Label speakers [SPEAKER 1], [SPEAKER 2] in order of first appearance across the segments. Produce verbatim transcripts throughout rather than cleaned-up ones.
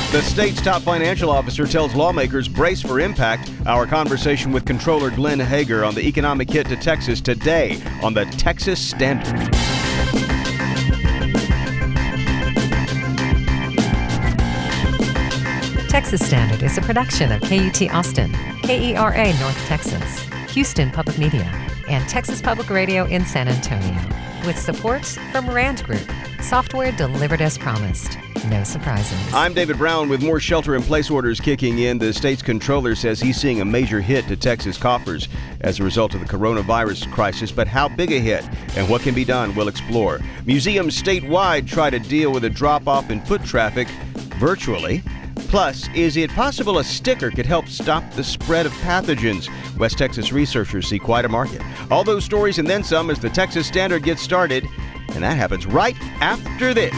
[SPEAKER 1] The state's top financial officer tells lawmakers brace for impact. Our conversation with Comptroller Glenn Hegar on the economic hit to Texas today on the Texas Standard.
[SPEAKER 2] Texas Standard is a production of K U T Austin, K E R A North Texas, Houston Public Media, and Texas Public Radio in San Antonio, with support from Rand Group, software delivered as promised. No surprises.
[SPEAKER 1] I'm David Brown with more shelter-in-place orders kicking in. The state's controller says he's seeing a major hit to Texas coffers as a result of the coronavirus crisis. But how big a hit and what can be done, we'll explore. Museums statewide try to deal with a drop-off in foot traffic virtually. Plus, is it possible a sticker could help stop the spread of pathogens? West Texas researchers see quite a market. All those stories and then some as the Texas Standard gets started. And that happens right after this.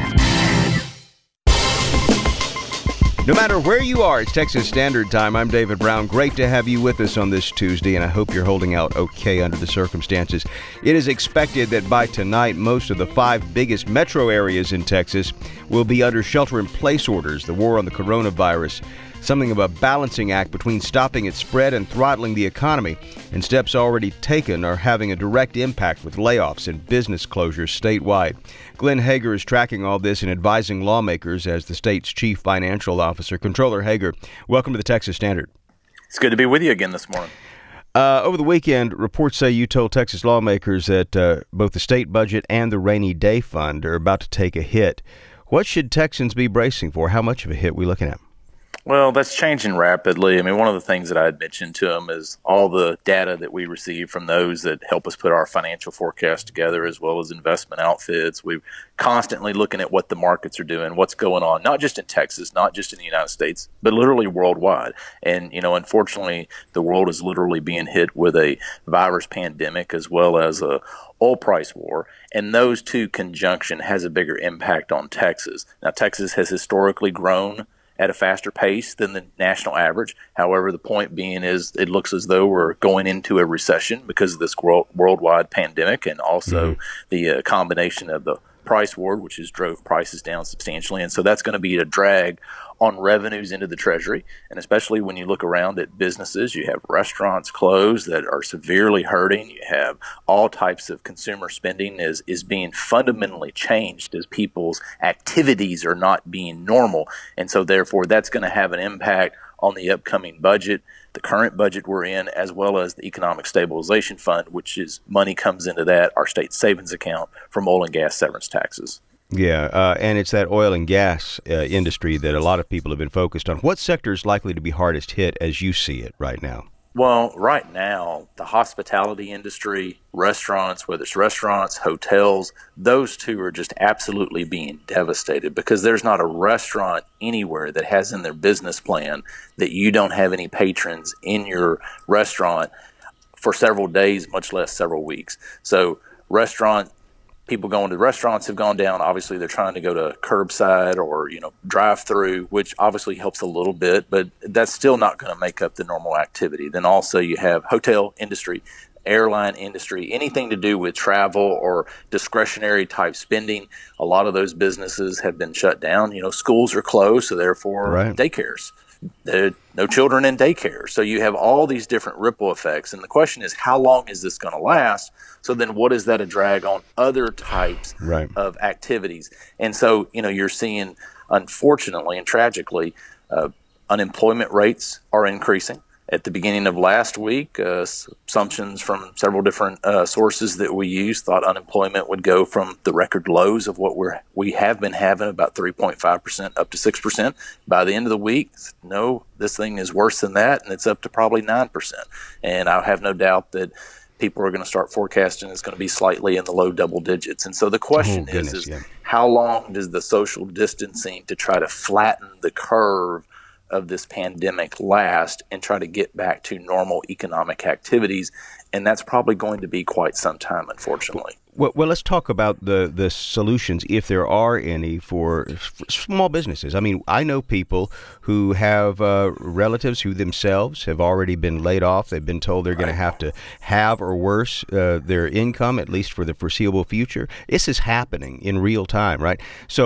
[SPEAKER 1] No matter where you are, it's Texas Standard Time. I'm David Brown. Great to have you with us on this Tuesday, and I hope you're holding out okay under the circumstances. It is expected that by tonight, most of the five biggest metro areas in Texas will be under shelter-in-place orders. The war on the coronavirus, something of a balancing act between stopping its spread and throttling the economy, and steps already taken are having a direct impact with layoffs and business closures statewide. Glenn Hegar is tracking all this and advising lawmakers as the state's chief financial officer. Comptroller Hegar, welcome to the Texas Standard.
[SPEAKER 3] It's good to be with you again this morning.
[SPEAKER 1] Uh, over the weekend, reports say you told Texas lawmakers that uh, both the state budget and the rainy day fund are about to take a hit. What should Texans be bracing for? How much of a hit are we looking at?
[SPEAKER 3] Well, that's changing rapidly. I mean, one of the things that I had mentioned to them is all the data that we receive from those that help us put our financial forecast together, as well as investment outfits. We're constantly looking at what the markets are doing, what's going on, not just in Texas, not just in the United States, but literally worldwide. And, you know, unfortunately, the world is literally being hit with a virus pandemic as well as a oil price war, and those two conjunction has a bigger impact on Texas. Now, Texas has historically grown at a faster pace than the national average. However, the point being is it looks as though we're going into a recession because of this world, worldwide pandemic, and also mm-hmm. the uh, combination of the price war, which has drove prices down substantially. And so that's going to be a drag on revenues into the Treasury. And especially when you look around at businesses, you have restaurants closed that are severely hurting. You have all types of consumer spending is, is being fundamentally changed as people's activities are not being normal. And so therefore that's going to have an impact on the upcoming budget, the current budget we're in, as well as the Economic Stabilization Fund, which is money comes into that, our state savings account from oil and gas severance taxes.
[SPEAKER 1] Yeah, uh, and it's that oil and gas uh, industry that a lot of people have been focused on. What sector is likely to be hardest hit as you see it right now?
[SPEAKER 3] Well, right now, the hospitality industry, restaurants, whether it's restaurants, hotels, those two are just absolutely being devastated because there's not a restaurant anywhere that has in their business plan that you don't have any patrons in your restaurant for several days, much less several weeks. So restaurant people going to restaurants have gone down. Obviously, they're trying to go to curbside or, you know, drive-through, which obviously helps a little bit, but that's still not going to make up the normal activity. Then also you have hotel industry, airline industry, anything to do with travel or discretionary type spending. A lot of those businesses have been shut down. You know, schools are closed, so therefore right. daycares. There are no children in daycare. So you have all these different ripple effects. And the question is, how long is this going to last? So then what is that a drag on other types right. of activities? And so, you know, you're seeing, unfortunately and tragically, uh, unemployment rates are increasing. At the beginning of last week, uh, assumptions from several different uh, sources that we use thought unemployment would go from the record lows of what we're we have been having, about three point five percent, up to six percent. By the end of the week, no, this thing is worse than that, and it's up to probably nine percent. And I have no doubt that people are going to start forecasting it's going to be slightly in the low double digits. And so the question oh, goodness, is, is yeah. how long does the social distancing to try to flatten the curve of this pandemic last and try to get back to normal economic activities? And that's probably going to be quite some time, unfortunately.
[SPEAKER 1] Well, well, let's talk about the, the solutions, if there are any, for, for small businesses. I mean, I know people who have uh, relatives who themselves have already been laid off. They've been told they're right. going to have to have, or worse, uh, their income, at least for the foreseeable future. This is happening in real time, right? So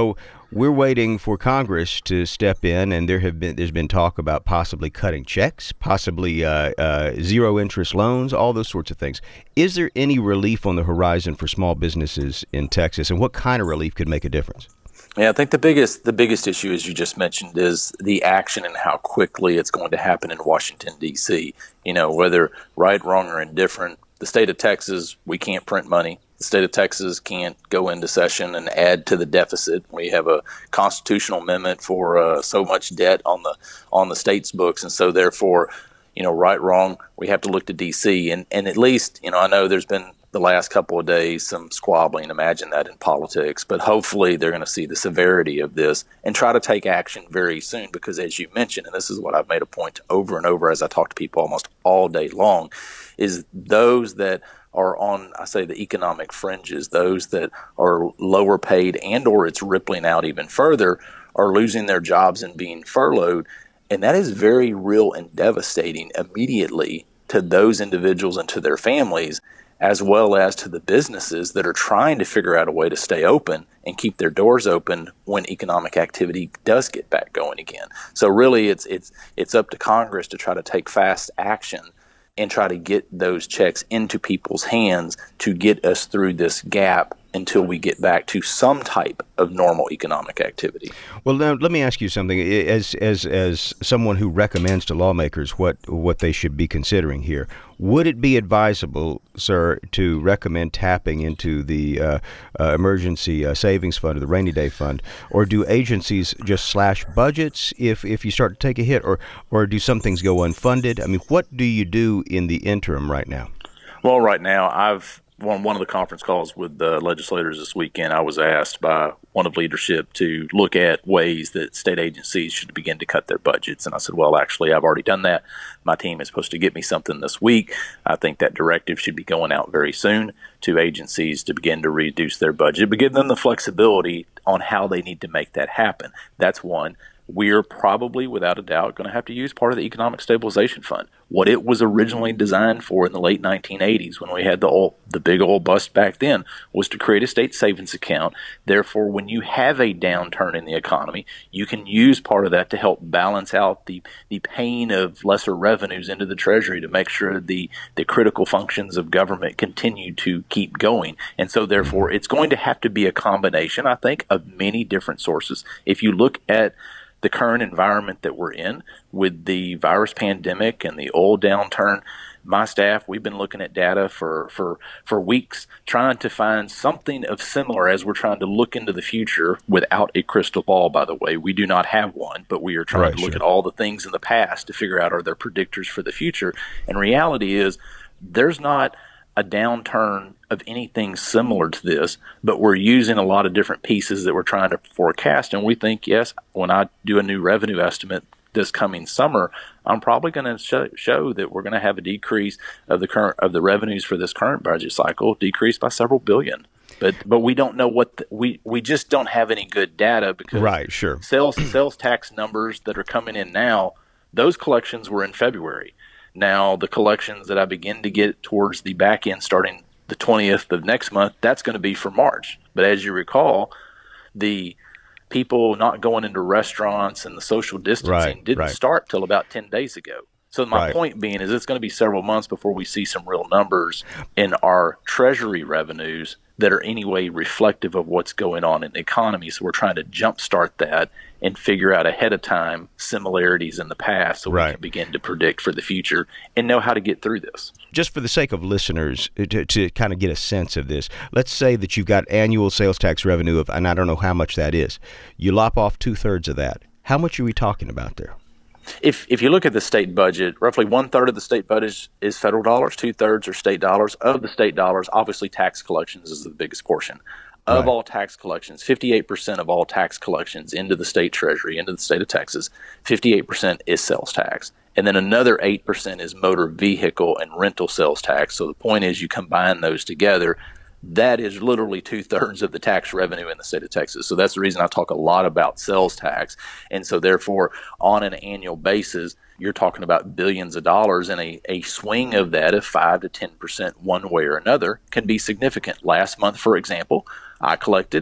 [SPEAKER 1] We're waiting for Congress to step in, and there have been there's been talk about possibly cutting checks, possibly uh, uh, zero interest loans, all those sorts of things. Is there any relief on the horizon for small businesses in Texas, and what kind of relief could make a difference?
[SPEAKER 3] Yeah, I think the biggest the biggest issue, as you just mentioned, is the action and how quickly it's going to happen in Washington, D C. You know, whether right, wrong, or indifferent, the state of Texas, we can't print money. The state of Texas can't go into session and add to the deficit. We have a constitutional amendment for uh, so much debt on the on the state's books, and so therefore, you know, right, wrong, we have to look to D C. And and at least, you know, I know there's been the last couple of days some squabbling. Imagine that in politics, but hopefully they're going to see the severity of this and try to take action very soon. Because as you mentioned, and this is what I've made a point over and over as I talk to people almost all day long, is those that are on, I say, the economic fringes, those that are lower paid and or it's rippling out even further, are losing their jobs and being furloughed. And that is very real and devastating immediately to those individuals and to their families, as well as to the businesses that are trying to figure out a way to stay open and keep their doors open when economic activity does get back going again. So really it's it's it's up to Congress to try to take fast action and try to get those checks into people's hands to get us through this gap until we get back to some type of normal economic activity.
[SPEAKER 1] Well, now let me ask you something. As as as someone who recommends to lawmakers what what they should be considering here, would it be advisable, sir, to recommend tapping into the uh, uh, emergency uh, savings fund or the rainy day fund, or do agencies just slash budgets if if you start to take a hit, or or do some things go unfunded? I mean, what do you do in the interim right now?
[SPEAKER 3] Well, right now I've On one of the conference calls with the legislators this weekend, I was asked by one of leadership to look at ways that state agencies should begin to cut their budgets. And I said, well, actually, I've already done that. My team is supposed to get me something this week. I think that directive should be going out very soon to agencies to begin to reduce their budget, but give them the flexibility on how they need to make that happen. That's one. We're probably, without a doubt, going to have to use part of the Economic Stabilization Fund. What it was originally designed for in the late nineteen eighties, when we had the oil, the big oil bust back then, was to create a state savings account. Therefore, when you have a downturn in the economy, you can use part of that to help balance out the, the pain of lesser revenues into the Treasury to make sure the, the critical functions of government continue to keep going. And so, therefore, it's going to have to be a combination, I think, of many different sources. If you look at the current environment that we're in with the virus pandemic and the oil downturn, my staff, we've been looking at data for, for, for weeks, trying to find something of similar as we're trying to look into the future without a crystal ball, by the way. We do not have one, but we are trying
[SPEAKER 1] right,
[SPEAKER 3] to look
[SPEAKER 1] sure.
[SPEAKER 3] at all the things in the past to figure out, are there predictors for the future? And reality is there's not a downturn of anything similar to this, but we're using a lot of different pieces that we're trying to forecast. And we think, yes, when I do a new revenue estimate this coming summer, I'm probably going to show, show that we're going to have a decrease of the current of the revenues for this current budget cycle, decreased by several billion. But but we don't know what the, we we just don't have any good data, because
[SPEAKER 1] right, sure.
[SPEAKER 3] sales sales tax numbers that are coming in now, those collections were in February. Now, the collections that I begin to get towards the back end starting the twentieth of next month, that's going to be for March. But as you recall, the people not going into restaurants and the social distancing
[SPEAKER 1] right,
[SPEAKER 3] didn't
[SPEAKER 1] right.
[SPEAKER 3] start till about ten days ago. So my
[SPEAKER 1] right.
[SPEAKER 3] point being is it's going to be several months before we see some real numbers in our Treasury revenues that are anyway reflective of what's going on in the economy. So we're trying to jumpstart that and figure out ahead of time similarities in the past so
[SPEAKER 1] right.
[SPEAKER 3] we can begin to predict for the future and know how to get through this.
[SPEAKER 1] Just for the sake of listeners, to, to kind of get a sense of this, let's say that you've got annual sales tax revenue of, and I don't know how much that is. You lop off two-thirds of that. How much are we talking about there?
[SPEAKER 3] If if you look at the state budget, roughly one-third of the state budget is federal dollars, two-thirds are state dollars. Of the state dollars, obviously tax collections is the biggest portion. Of
[SPEAKER 1] right.
[SPEAKER 3] all tax collections, fifty-eight percent of all tax collections into the state treasury, into the state of Texas, fifty-eight percent is sales tax. And then another eight percent is motor vehicle and rental sales tax. So the point is, you combine those together, that is literally two-thirds of the tax revenue in the state of Texas. So that's the reason I talk a lot about sales tax. And so therefore, on an annual basis, you're talking about billions of dollars, and a, a swing of that of five to ten percent one way or another can be significant. Last month, for example, I collected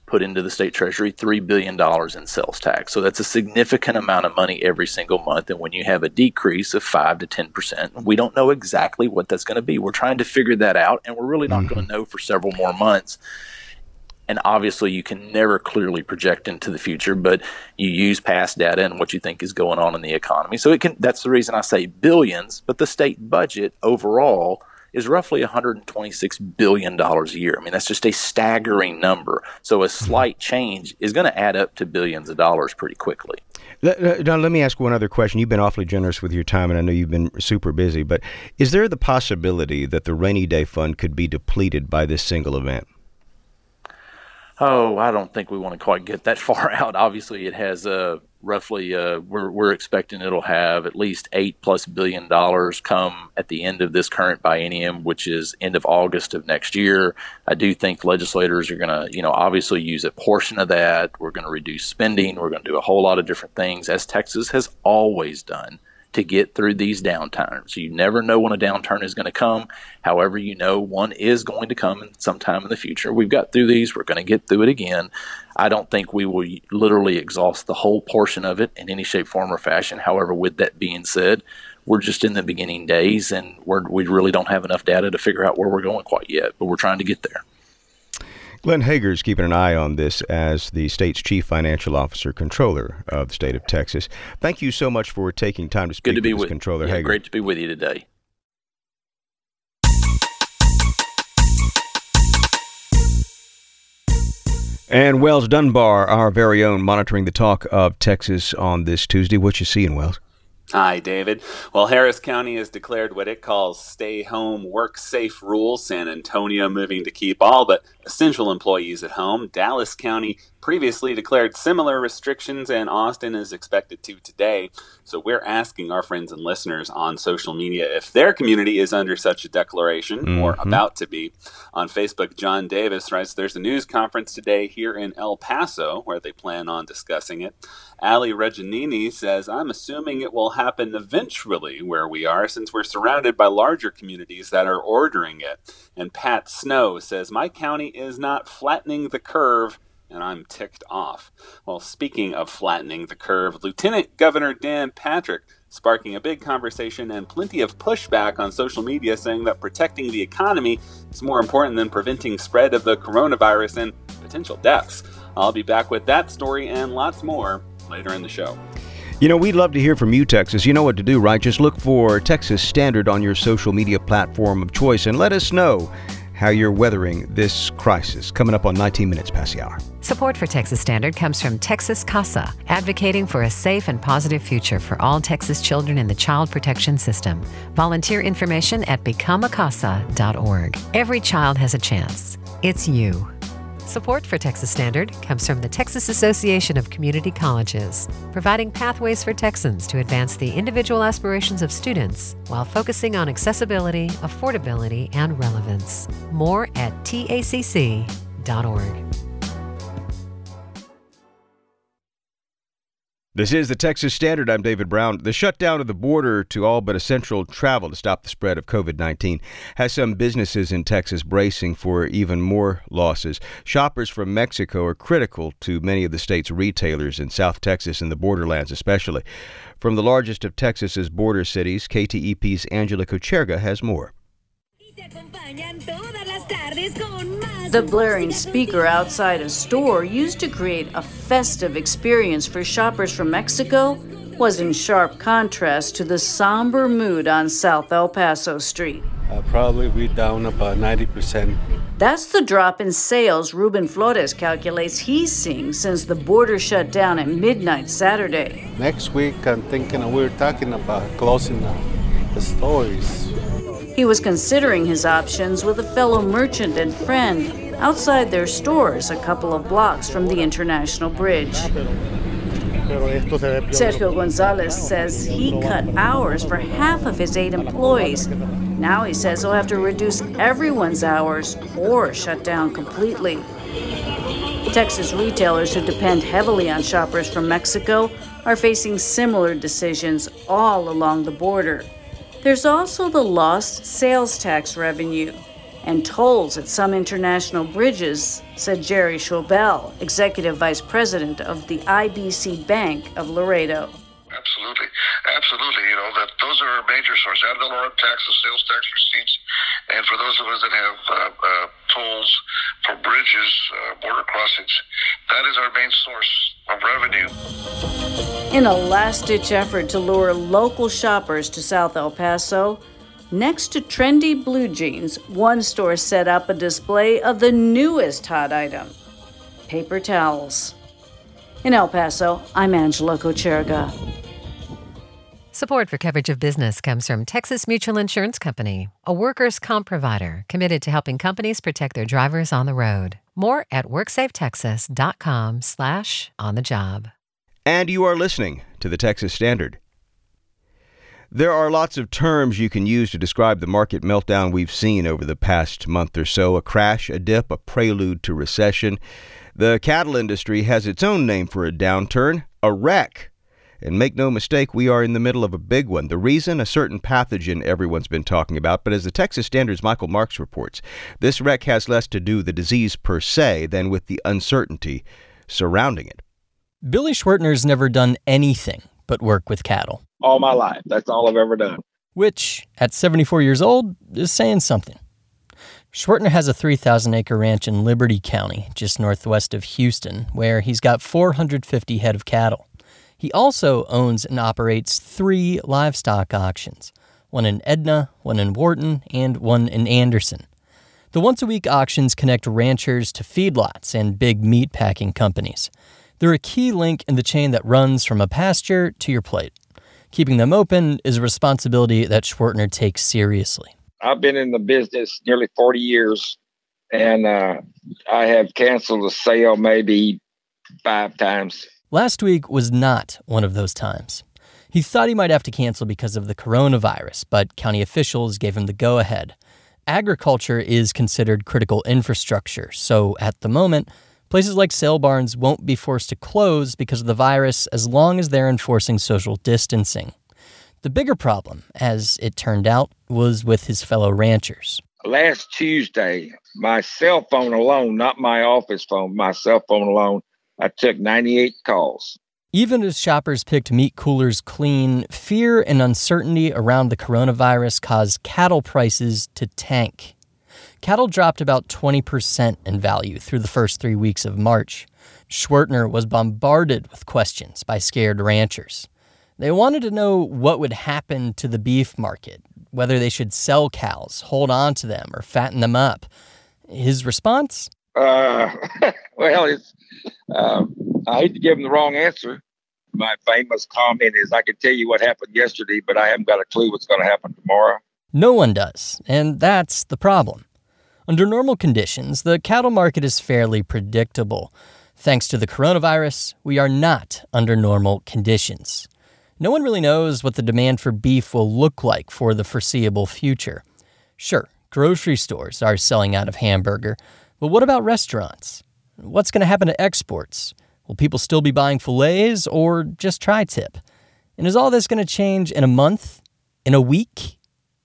[SPEAKER 3] put into the state treasury three billion dollars in sales tax. So that's a significant amount of money every single month. And when you have a decrease of five to ten percent, we don't know exactly what that's going to be. We're trying to figure that out, and we're really not mm-hmm. going to know for several more months. And obviously, you can never clearly project into the future, but you use past data and what you think is going on in the economy. So it can. That's the reason I say billions, but the state budget overall is roughly one hundred twenty-six billion dollars a year. I mean, that's just a staggering number. So a slight change is going to add up to billions of dollars pretty quickly.
[SPEAKER 1] Now, let me ask one other question. You've been awfully generous with your time, and I know you've been super busy, but is there the possibility that the rainy day fund could be depleted by this single event?
[SPEAKER 3] Oh, I don't think we want to quite get that far out. Obviously, it has uh, roughly, uh, we're, we're expecting it'll have at least eight plus billion dollars come at the end of this current biennium, which is end of August of next year. I do think legislators are going to, you know, obviously use a portion of that. We're going to reduce spending. We're going to do a whole lot of different things, as Texas has always done, to get through these downturns. You never know when a downturn is going to come. However, you know one is going to come sometime in the future. We've got through these. We're going to get through it again. I don't think we will literally exhaust the whole portion of it in any shape, form, or fashion. However, with that being said, we're just in the beginning days, and we're, we really don't have enough data to figure out where we're going quite yet, but we're trying to get there.
[SPEAKER 1] Glenn Hegar is keeping an eye on this as the state's chief financial officer, controller of the state of Texas. Thank you so much for taking time to speak
[SPEAKER 3] Good to be
[SPEAKER 1] with us,
[SPEAKER 3] with,
[SPEAKER 1] Controller
[SPEAKER 3] yeah,
[SPEAKER 1] Hegar.
[SPEAKER 3] Great to be with you today.
[SPEAKER 1] And Wells Dunbar, our very own, monitoring the talk of Texas on this Tuesday. What you seeing, Wells?
[SPEAKER 4] Hi, David. Well, Harris County has declared what it calls stay-home, work-safe rules. San Antonio moving to keep all but essential employees at home. Dallas County previously declared similar restrictions, and Austin is expected to today. So we're asking our friends and listeners on social media if their community is under such a declaration mm-hmm. or about to be. On Facebook, John Davis writes, there's a news conference today here in El Paso where they plan on discussing it. Ali Reginini says, I'm assuming it will happen eventually where we are, since we're surrounded by larger communities that are ordering it. And Pat Snow says, my county is not flattening the curve, and I'm ticked off. Well, speaking of flattening the curve, Lieutenant Governor Dan Patrick sparking a big conversation and plenty of pushback on social media, saying that protecting the economy is more important than preventing spread of the coronavirus and potential deaths. I'll be back with that story and lots more later in the show.
[SPEAKER 1] You know, we'd love to hear from you, Texas. You know what to do, right? Just look for Texas Standard on your social media platform of choice and let us know how you're weathering this crisis. Coming up on nineteen minutes past the hour.
[SPEAKER 2] Support for Texas Standard comes from Texas CASA, advocating for a safe and positive future for all Texas children in the child protection system. Volunteer information at become a casa dot org. Every child has a chance. It's you. Support for Texas Standard comes from the Texas Association of Community Colleges, providing pathways for Texans to advance the individual aspirations of students while focusing on accessibility, affordability, and relevance. More at T A C C dot org.
[SPEAKER 1] This is the Texas Standard. I'm David Brown. The shutdown of the border to all but essential travel to stop the spread of covid nineteen has some businesses in Texas bracing for even more losses. Shoppers from Mexico are critical to many of the state's retailers in South Texas and the borderlands especially. From the largest of Texas's border cities, K T E P's Angela Kocherga has more.
[SPEAKER 5] The blaring speaker outside a store used to create a festive experience for shoppers from Mexico was in sharp contrast to the somber mood on South El Paso Street.
[SPEAKER 6] Uh, probably be down about ninety percent.
[SPEAKER 5] That's the drop in sales Ruben Flores calculates he's seeing since the border shut down at midnight Saturday.
[SPEAKER 6] Next week, I'm thinking we're talking about closing the, the stores.
[SPEAKER 5] He was considering his options with a fellow merchant and friend outside their stores a couple of blocks from the International Bridge. Sergio Gonzalez says he cut hours for half of his eight employees. Now he says he'll have to reduce everyone's hours or shut down completely. Texas retailers who depend heavily on shoppers from Mexico are facing similar decisions all along the border. There's also the lost sales tax revenue. and tolls at some international bridges, said Jerry Schobel, executive vice president of the I B C Bank of Laredo.
[SPEAKER 7] Absolutely. Absolutely. You know, that those are our major sources. Ad valorem taxes, sales tax receipts, and for those of us that have uh, uh, tolls for bridges, uh, border crossings, that is our main source of revenue.
[SPEAKER 5] In a last-ditch effort to lure local shoppers to South El Paso, next to trendy blue jeans, one store set up a display of the newest hot item, paper towels. In El Paso, I'm Angela Kocherga.
[SPEAKER 2] Support for coverage of business comes from Texas Mutual Insurance Company, a workers' comp provider committed to helping companies protect their drivers on the road. More at worksafetexas.com slash on the job.
[SPEAKER 1] And you are listening to the Texas Standard. There are lots of terms you can use to describe the market meltdown we've seen over the past month or so. A crash, a dip, a prelude to recession. The cattle industry has its own name for a downturn, a wreck. And make no mistake, we are in the middle of a big one. The reason, a certain pathogen everyone's been talking about, but as the Texas Standard's Michael Marks reports, this wreck has less to do with the disease per se than with the uncertainty surrounding it.
[SPEAKER 8] Billy Schwertner's never done anything but work with cattle.
[SPEAKER 9] All my life. That's all I've ever done.
[SPEAKER 8] Which, at seventy-four years old, is saying something. Schwertner has a three thousand acre ranch in Liberty County, just northwest of Houston, where he's got four hundred fifty head of cattle. He also owns and operates three livestock auctions, one in Edna, one in Wharton, and one in Anderson. The once-a-week auctions connect ranchers to feedlots and big meat packing companies. They're a key link in the chain that runs from a pasture to your plate. Keeping them open is a responsibility that Schwertner takes seriously.
[SPEAKER 9] I've been in the business nearly forty years, and uh, I have canceled a sale maybe five times.
[SPEAKER 8] Last week was not one of those times. He thought he might have to cancel because of the coronavirus, but county officials gave him the go-ahead. Agriculture is considered critical infrastructure, so at the moment, places like sale barns won't be forced to close because of the virus as long as they're enforcing social distancing. The bigger problem, as it turned out, was with his fellow ranchers.
[SPEAKER 9] Last Tuesday, my cell phone alone, not my office phone, my cell phone alone, I took ninety-eight calls.
[SPEAKER 8] Even as shoppers picked meat coolers clean, fear and uncertainty around the coronavirus caused cattle prices to tank. Cattle dropped about twenty percent in value through the first three weeks of March. Schwertner was bombarded with questions by scared ranchers. They wanted to know what would happen to the beef market, whether they should sell cows, hold on to them, or fatten them up. His response?
[SPEAKER 9] Uh, well, it's, uh, I hate to give him the wrong answer. My famous comment is, I can tell you what happened yesterday, but I haven't got a clue what's going to happen tomorrow.
[SPEAKER 8] No one does, and that's the problem. Under normal conditions, the cattle market is fairly predictable. Thanks to the coronavirus, we are not under normal conditions. No one really knows what the demand for beef will look like for the foreseeable future. Sure, grocery stores are selling out of hamburger, but what about restaurants? What's going to happen to exports? Will people still be buying fillets or just tri-tip? And is all this going to change in a month? In a week?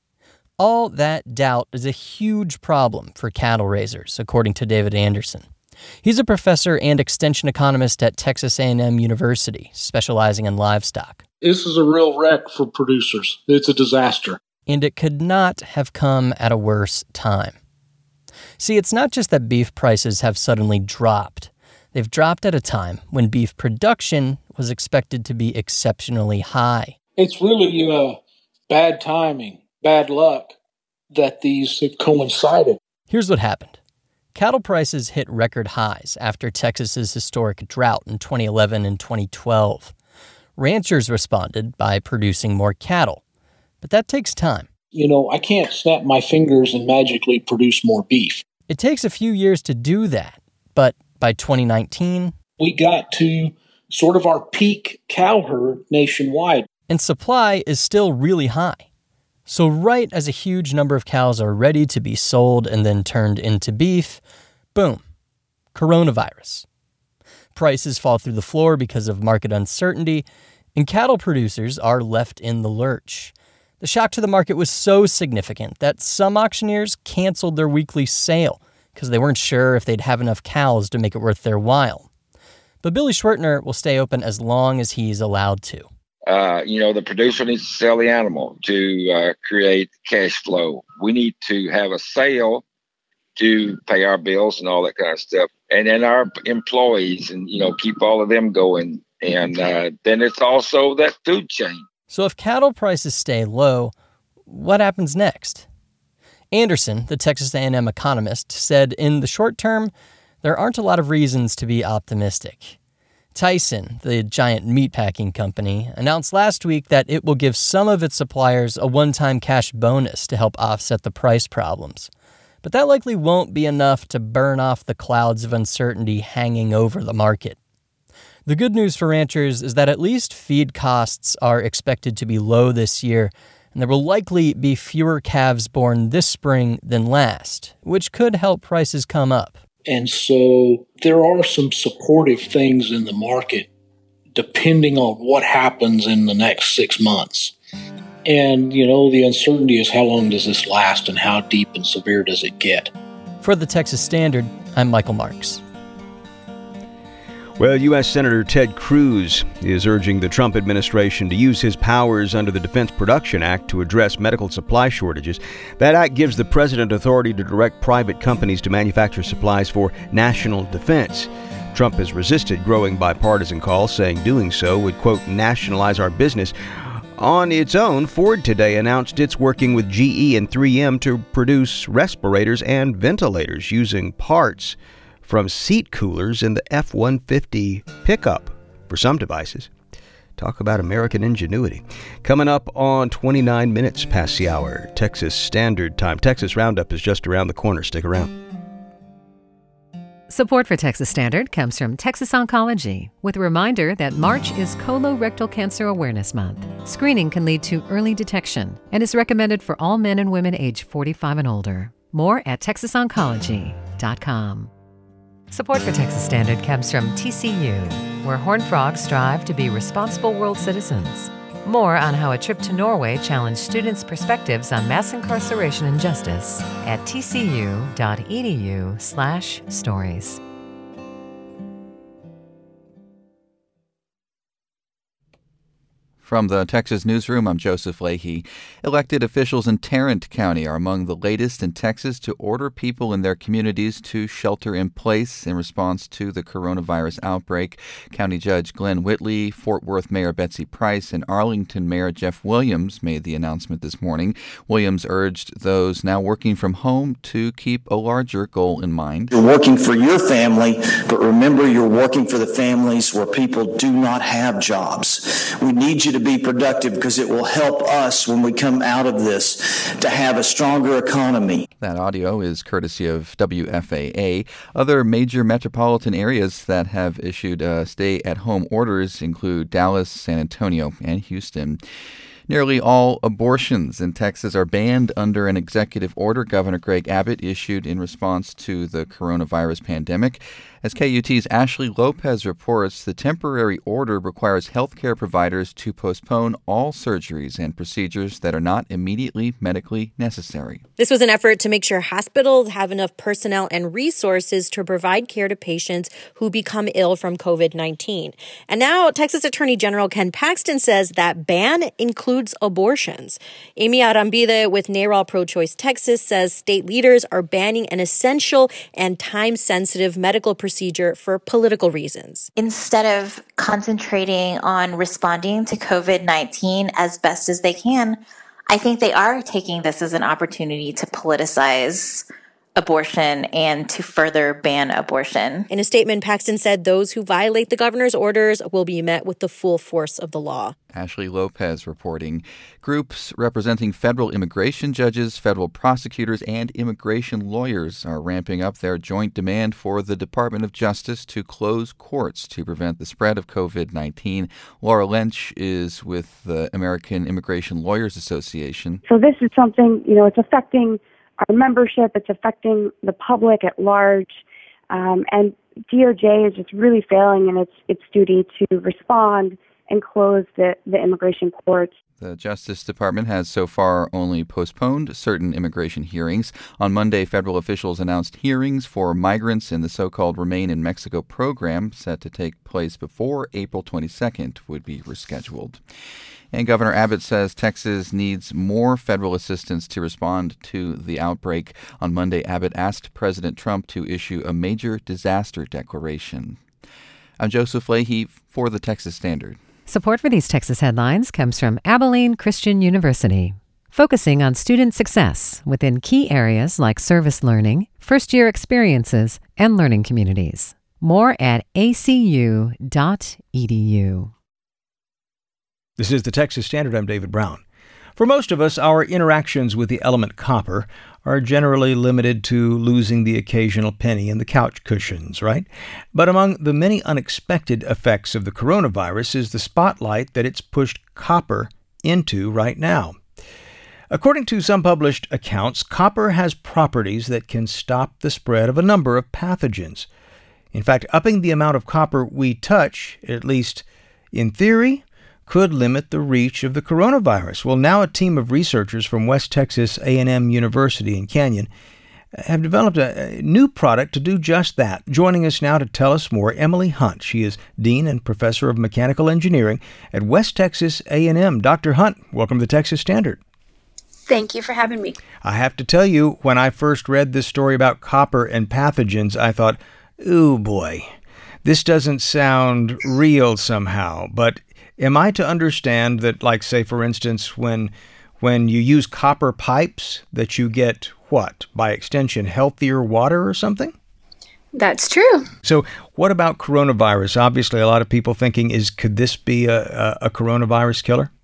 [SPEAKER 8] All that doubt is a huge problem for cattle raisers, according to David Anderson. He's a professor and extension economist at Texas A and M University, specializing in livestock.
[SPEAKER 10] This is a real wreck for producers. It's a disaster.
[SPEAKER 8] And it could not have come at a worse time. See, it's not just that beef prices have suddenly dropped. They've dropped at a time when beef production was expected to be exceptionally high.
[SPEAKER 10] It's really uh, bad timing, bad luck that these have coincided.
[SPEAKER 8] Here's what happened. Cattle prices hit record highs after Texas's historic drought in twenty eleven and twenty twelve. Ranchers responded by producing more cattle, but that takes time.
[SPEAKER 10] You know, I can't snap my fingers and magically produce more beef.
[SPEAKER 8] It takes a few years to do that, but by twenty nineteen...
[SPEAKER 10] we got to sort of our peak cow herd nationwide.
[SPEAKER 8] And supply is still really high. So right as a huge number of cows are ready to be sold and then turned into beef, boom, coronavirus. Prices fall through the floor because of market uncertainty, and cattle producers are left in the lurch. The shock to the market was so significant that some auctioneers canceled their weekly sale because they weren't sure if they'd have enough cows to make it worth their while. But Billy Schwertner will stay open as long as he's allowed to.
[SPEAKER 9] Uh, you know, the producer needs to sell the animal to uh, create cash flow. We need to have a sale to pay our bills and all that kind of stuff. And then our employees and, you know, keep all of them going. And uh, then it's also that food chain.
[SPEAKER 8] So if cattle prices stay low, what happens next? Anderson, the Texas A and M economist, said in the short term, there aren't a lot of reasons to be optimistic. Tyson, the giant meatpacking company, announced last week that it will give some of its suppliers a one-time cash bonus to help offset the price problems. But that likely won't be enough to burn off the clouds of uncertainty hanging over the market. The good news for ranchers is that at least feed costs are expected to be low this year, and there will likely be fewer calves born this spring than last, which could help prices come up.
[SPEAKER 10] And so there are some supportive things in the market depending on what happens in the next six months. And, you know, the uncertainty is how long does this last and how deep and severe does it get?
[SPEAKER 8] For the Texas Standard, I'm Michael Marks.
[SPEAKER 1] Well, U S Senator Ted Cruz is urging the Trump administration to use his powers under the Defense Production Act to address medical supply shortages. That act gives the president authority to direct private companies to manufacture supplies for national defense. Trump has resisted growing bipartisan calls, saying doing so would, quote, nationalize our business. On its own, Ford today announced it's working with G E and three M to produce respirators and ventilators using parts from seat coolers in the F one fifty pickup for some devices. Talk about American ingenuity. Coming up on twenty-nine minutes past the hour, Texas Standard Time. Texas Roundup is just around the corner. Stick around.
[SPEAKER 2] Support for Texas Standard comes from Texas Oncology, with a reminder that March is Colorectal Cancer Awareness Month. Screening can lead to early detection and is recommended for all men and women age forty-five and older. More at texas oncology dot com. Support for Texas Standard comes from T C U, where Horned Frogs strive to be responsible world citizens. More on how a trip to Norway challenged students' perspectives on mass incarceration and justice at tcu.edu slash stories.
[SPEAKER 11] From the Texas Newsroom, I'm Joseph Leahy. Elected officials in Tarrant County are among the latest in Texas to order people in their communities to shelter in place in response to the coronavirus outbreak. County Judge Glenn Whitley, Fort Worth Mayor Betsy Price, and Arlington Mayor Jeff Williams made the announcement this morning. Williams urged those now working from home to keep a larger goal in mind.
[SPEAKER 12] You're working for your family, but remember you're working for the families where people do not have jobs. We need you to be productive because it will help us when we come out of this to have a stronger economy.
[SPEAKER 11] That audio is courtesy of W F A A. Other major metropolitan areas that have issued uh, stay-at-home orders include Dallas, San Antonio, and Houston. Nearly all abortions in Texas are banned under an executive order Governor Greg Abbott issued in response to the coronavirus pandemic. As K U T's Ashley Lopez reports, the temporary order requires healthcare providers to postpone all surgeries and procedures that are not immediately medically necessary.
[SPEAKER 13] This was an effort to make sure hospitals have enough personnel and resources to provide care to patients who become ill from covid nineteen. And now Texas Attorney General Ken Paxton says that ban includes abortions. Amy Arambide with NARAL Pro-Choice Texas says state leaders are banning an essential and time-sensitive medical procedure procedure for political reasons.
[SPEAKER 14] Instead of concentrating on responding to covid nineteen as best as they can, I think they are taking this as an opportunity to politicize abortion and to further ban abortion.
[SPEAKER 13] In a statement, Paxton said those who violate the governor's orders will be met with the full force of the law.
[SPEAKER 11] Ashley Lopez reporting. Groups representing federal immigration judges, federal prosecutors, and immigration lawyers are ramping up their joint demand for the Department of Justice to close courts to prevent the spread of covid nineteen. Laura Lynch is with the American Immigration Lawyers Association.
[SPEAKER 15] So this is something, you know, it's affecting our membership, it's affecting the public at large, um, and D O J is just really failing in its its duty to respond and close the, the immigration courts.
[SPEAKER 11] The Justice Department has so far only postponed certain immigration hearings. On Monday, federal officials announced hearings for migrants in the so-called Remain in Mexico program, set to take place before April twenty-second, would be rescheduled. And Governor Abbott says Texas needs more federal assistance to respond to the outbreak. On Monday, Abbott asked President Trump to issue a major disaster declaration. I'm Joseph Leahy for the Texas Standard.
[SPEAKER 2] Support for these Texas headlines comes from Abilene Christian University, focusing on student success within key areas like service learning, first-year experiences, and learning communities. More at a c u dot e d u.
[SPEAKER 1] This is the Texas Standard. I'm David Brown. For most of us, our interactions with the element copper are generally limited to losing the occasional penny in the couch cushions, right? But among the many unexpected effects of the coronavirus is the spotlight that it's pushed copper into right now. According to some published accounts, copper has properties that can stop the spread of a number of pathogens. In fact, upping the amount of copper we touch, at least in theory, could limit the reach of the coronavirus. Well, now a team of researchers from West Texas A and M University in Canyon have developed a new product to do just that. Joining us now to tell us more, Emily Hunt. She is Dean and Professor of Mechanical Engineering at West Texas A and M. Doctor Hunt, welcome to the Texas Standard.
[SPEAKER 16] Thank you for having me.
[SPEAKER 1] I have to tell you, when I first read this story about copper and pathogens, I thought, ooh boy, this doesn't sound real somehow. But am I to understand that, like, say, for instance, when when you use copper pipes, that you get, what, by extension, healthier water or something?
[SPEAKER 16] That's true.
[SPEAKER 1] So what about coronavirus? Obviously, a lot of people thinking, is could this be a, a, a coronavirus killer?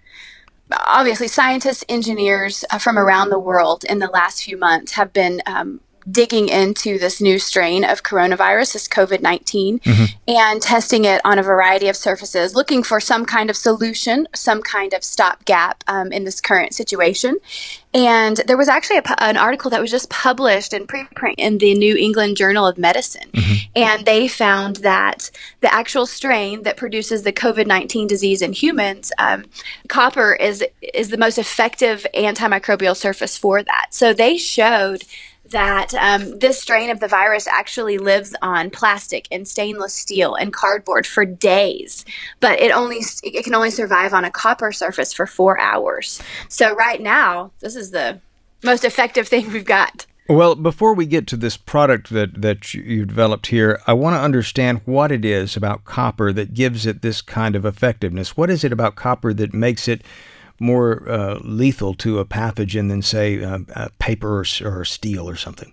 [SPEAKER 16] Obviously, scientists, engineers uh, from around the world in the last few months have been um, digging into this new strain of coronavirus, this COVID nineteen, mm-hmm. and testing it on a variety of surfaces, looking for some kind of solution, some kind of stopgap um, in this current situation. And there was actually a, an article that was just published in preprint in the New England Journal of Medicine. Mm-hmm. And they found that the actual strain that produces the COVID nineteen disease in humans, um, copper is is the most effective antimicrobial surface for that. So they showed that um, this strain of the virus actually lives on plastic and stainless steel and cardboard for days, but it only it can only survive on a copper surface for four hours. So right now, this is the most effective thing we've got.
[SPEAKER 1] Well, before we get to this product that, that you developed here, I want to understand what it is about copper that gives it this kind of effectiveness. What is it about copper that makes it more uh, lethal to a pathogen than, say, uh, uh, paper or, or steel or something?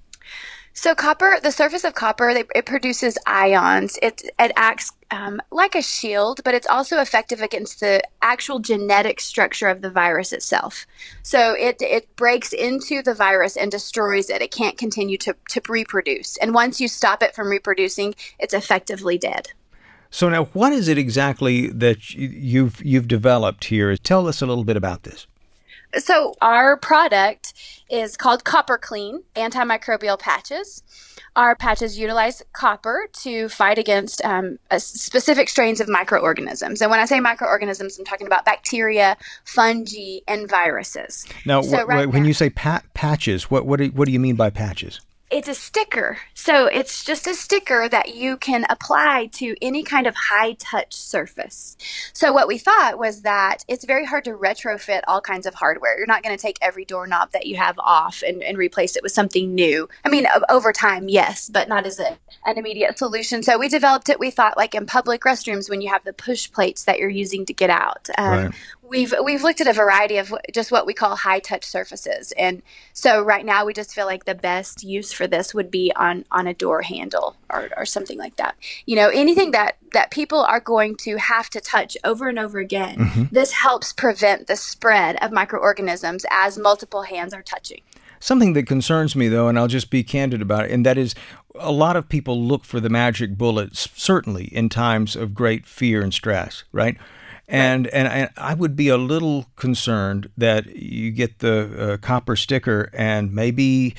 [SPEAKER 16] So copper, the surface of copper, they, it produces ions. It, it acts um, like a shield, but it's also effective against the actual genetic structure of the virus itself. So it it breaks into the virus and destroys it. It can't continue to, to reproduce. And once you stop it from reproducing, it's effectively dead.
[SPEAKER 1] So now, what is it exactly that you've you've developed here? Tell us a little bit about this.
[SPEAKER 16] So our product is called Copper Clean Antimicrobial Patches. Our patches utilize copper to fight against um, a specific strains of microorganisms. And when I say microorganisms, I'm talking about bacteria, fungi, and viruses.
[SPEAKER 1] Now,
[SPEAKER 16] so
[SPEAKER 1] wh-
[SPEAKER 16] right
[SPEAKER 1] when
[SPEAKER 16] now,
[SPEAKER 1] you say pa- patches, what what do, what do you mean by patches?
[SPEAKER 16] It's a sticker. So it's just a sticker that you can apply to any kind of high touch surface. So what we thought was that it's very hard to retrofit all kinds of hardware. You're not going to take every doorknob that you have off and, and replace it with something new. I mean, over time, yes, but not as a, an immediate solution. So we developed it, we thought, like in public restrooms when you have the push plates that you're using to get out. Um, right. We've we've looked at a variety of just what we call high touch surfaces, and so right now we just feel like the best use for this would be on, on a door handle or, or something like that. You know, anything that, that people are going to have to touch over and over again. Mm-hmm. This helps prevent the spread of microorganisms as multiple hands are touching.
[SPEAKER 1] Something that concerns me, though, and I'll just be candid about it, and that is a lot of people look for the magic bullets, certainly in times of great fear and stress, right? And, and and I would be a little concerned that you get the uh, copper sticker and maybe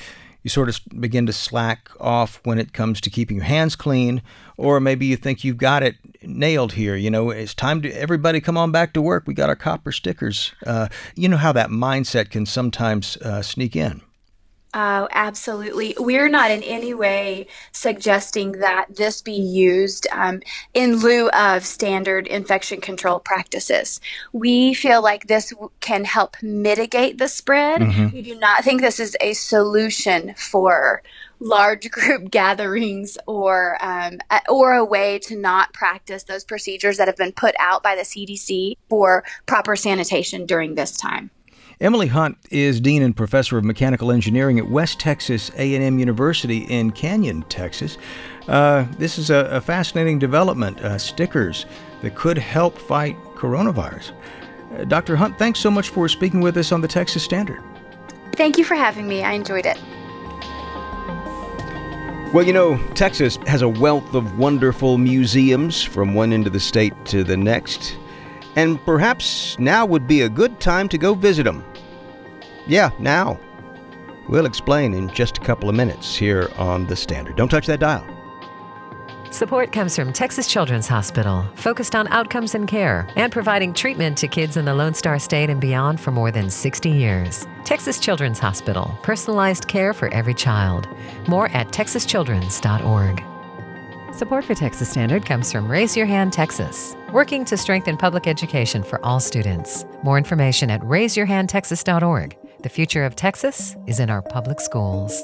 [SPEAKER 1] you sort of begin to slack off when it comes to keeping your hands clean, or maybe you think you've got it nailed here. You know, it's time to everybody come on back to work. We got our copper stickers. Uh, you know how that mindset can sometimes uh, sneak in.
[SPEAKER 16] Oh, absolutely. We're not in any way suggesting that this be used um, in lieu of standard infection control practices. We feel like this w- can help mitigate the spread. Mm-hmm. We do not think this is a solution for large group gatherings or um, or a way to not practice those procedures that have been put out by the C D C for proper sanitation during this time.
[SPEAKER 1] Emily Hunt is Dean and Professor of Mechanical Engineering at West Texas A and M University in Canyon, Texas. Uh, this is a, a fascinating development, uh, stickers that could help fight coronavirus. Uh, Doctor Hunt, thanks so much for speaking with us on the Texas Standard.
[SPEAKER 16] Thank you for having me. I enjoyed it.
[SPEAKER 1] Well, you know, Texas has a wealth of wonderful museums from one end of the state to the next. And perhaps now would be a good time to go visit them. Yeah, now. We'll explain in just a couple of minutes here on The Standard. Don't touch that dial.
[SPEAKER 2] Support comes from Texas Children's Hospital, focused on outcomes and care, and providing treatment to kids in the Lone Star State and beyond for more than sixty years. Texas Children's Hospital, personalized care for every child. More at texas children's dot org. Support for Texas Standard comes from Raise Your Hand Texas, working to strengthen public education for all students. More information at raise your hand texas dot org. The future of Texas is in our public schools.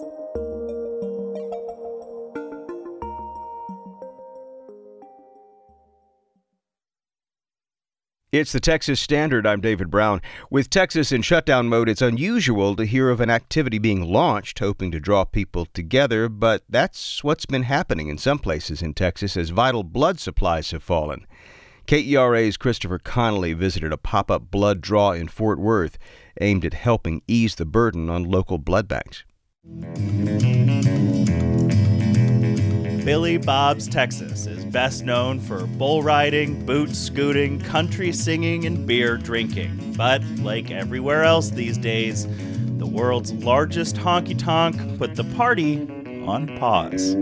[SPEAKER 1] It's the Texas Standard. I'm David Brown. With Texas in shutdown mode, it's unusual to hear of an activity being launched hoping to draw people together, but that's what's been happening in some places in Texas as vital blood supplies have fallen. K E R A's Christopher Connolly visited a pop-up blood draw in Fort Worth aimed at helping ease the burden on local blood banks.
[SPEAKER 17] Billy Bob's Texas is best known for bull riding, boot scooting, country singing, and beer drinking. But like everywhere else these days, the world's largest honky-tonk put the party on pause.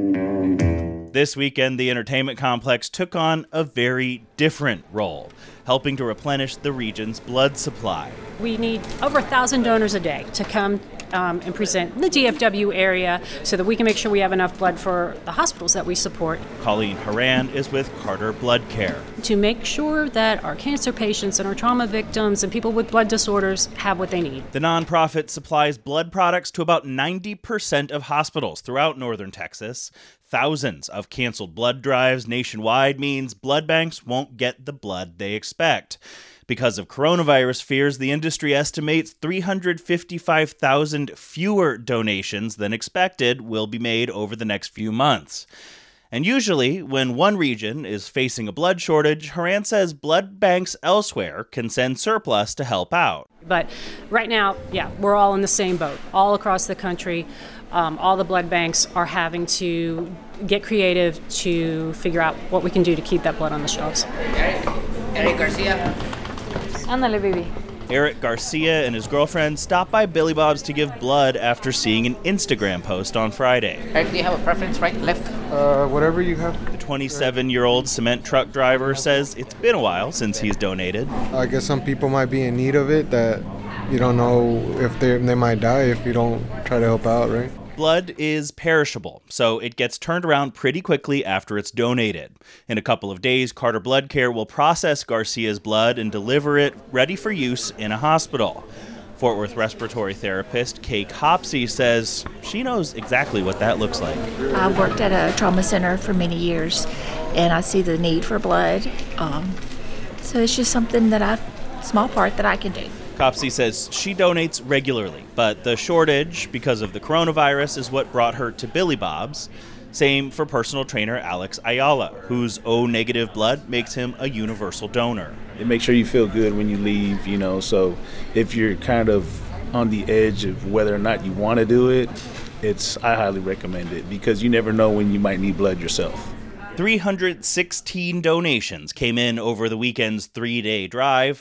[SPEAKER 17] This weekend, the entertainment complex took on a very different role, helping to replenish the region's blood supply.
[SPEAKER 18] We need over a thousand donors a day to come um, and present in the D F W area so that we can make sure we have enough blood for the hospitals that we support.
[SPEAKER 17] Colleen Horan is with Carter Blood Care.
[SPEAKER 18] To make sure that our cancer patients and our trauma victims and people with blood disorders have what they need.
[SPEAKER 17] The nonprofit supplies blood products to about ninety percent of hospitals throughout northern Texas. Thousands of canceled blood drives nationwide means blood banks won't get the blood they expect. Because of coronavirus fears, the industry estimates three hundred fifty-five thousand fewer donations than expected will be made over the next few months. And usually, when one region is facing a blood shortage, Horan says blood banks elsewhere can send surplus to help out.
[SPEAKER 18] But right now, yeah, we're all in the same boat. All across the country, um, all the blood banks are having to get creative to figure out what we can do to keep that blood on the shelves.
[SPEAKER 19] Eric, Eric Garcia.
[SPEAKER 18] Ándale, baby.
[SPEAKER 17] Eric Garcia and his girlfriend stopped by Billy Bob's to give blood after seeing an Instagram post on Friday.
[SPEAKER 19] Eric, do you have a preference, right, left?
[SPEAKER 20] Uh, whatever you have.
[SPEAKER 17] The twenty-seven-year-old cement truck driver says it's been a while since he's donated.
[SPEAKER 20] I guess some people might be in need of it that you don't know if they they might die if you don't try to help out, right?
[SPEAKER 17] Blood is perishable, so it gets turned around pretty quickly after it's donated. In a couple of days, Carter Blood Care will process Garcia's blood and deliver it ready for use in a hospital. Fort Worth respiratory therapist Kay Copsey says she knows exactly what that looks like.
[SPEAKER 21] I've worked at a trauma center for many years, and I see the need for blood. Um, so it's just something that I, small part that I can do.
[SPEAKER 17] Copsey says she donates regularly, but the shortage because of the coronavirus is what brought her to Billy Bob's. Same for personal trainer Alex Ayala, whose O-negative blood makes him a universal donor.
[SPEAKER 22] It makes sure you feel good when you leave, you know, so if you're kind of on the edge of whether or not you want to do it, it's I highly recommend it because you never know when you might need blood yourself.
[SPEAKER 17] three hundred sixteen donations came in over the weekend's three-day drive.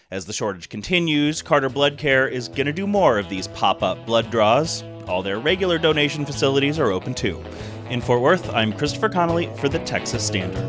[SPEAKER 17] As the shortage continues, Carter Blood Care is going to do more of these pop-up blood draws. All their regular donation facilities are open too. In Fort Worth, I'm Christopher Connolly for the Texas Standard.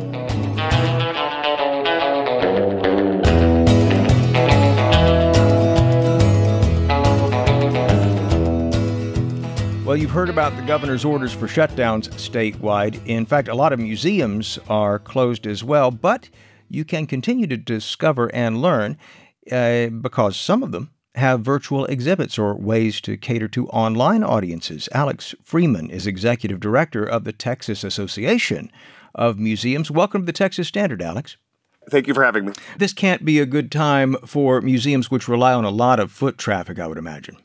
[SPEAKER 1] Well, you've heard about the governor's orders for shutdowns statewide. In fact, a lot of museums are closed as well, but you can continue to discover and learn uh, because some of them have virtual exhibits or ways to cater to online audiences. Alex Freeman is executive director of the Texas Association of Museums. Welcome to the Texas Standard, Alex.
[SPEAKER 3] Thank you for having me.
[SPEAKER 1] This can't be a good time for museums which rely on a lot of foot traffic, I would imagine.